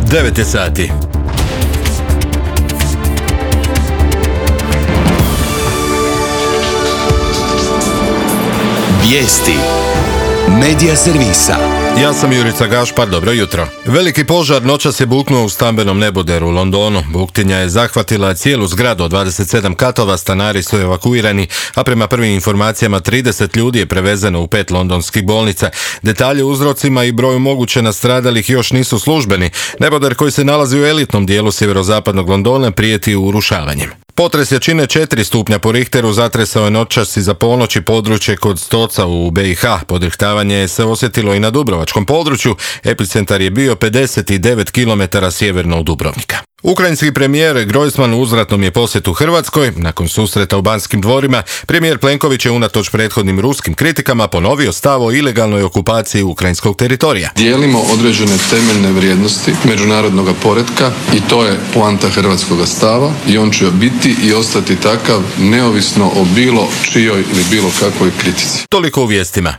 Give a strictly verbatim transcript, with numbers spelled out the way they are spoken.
devet je sati. Vijesti Medija servisa. Ja sam Jurica Gašpar, dobro jutro. Veliki požar noćas je buknuo u stambenom neboderu u Londonu. Buktinja je zahvatila cijelu zgradu od dvadeset sedam katova, stanari su evakuirani, a prema prvim informacijama trideset ljudi je prevezeno u pet londonskih bolnica. Detalje o uzrocima i broju moguće nastradalih još nisu službeni. Neboder koji se nalazi u elitnom dijelu sjeverozapadnog Londona prijeti urušavanjem. Potres jačine četiri stupnja po Richteru zatresao je noćas iza ponoći područje kod Stoca u B i H. Podrihtavanje se osjetilo i na dubrovačkom području. Epicentar je bio pedeset devet kilometara sjeverno od Dubrovnika. Ukrajinski premijer Grojsman u uzvratnom je posjetu Hrvatskoj. Nakon susreta u Banskim dvorima, premijer Plenković je unatoč prethodnim ruskim kritikama ponovio stav o ilegalnoj okupaciji ukrajinskog teritorija. Dijelimo određene temeljne vrijednosti međunarodnog poretka i to je poanta hrvatskog stava i on će biti i ostati takav neovisno o bilo čijoj ili bilo kakvoj kritici. Toliko u vijestima.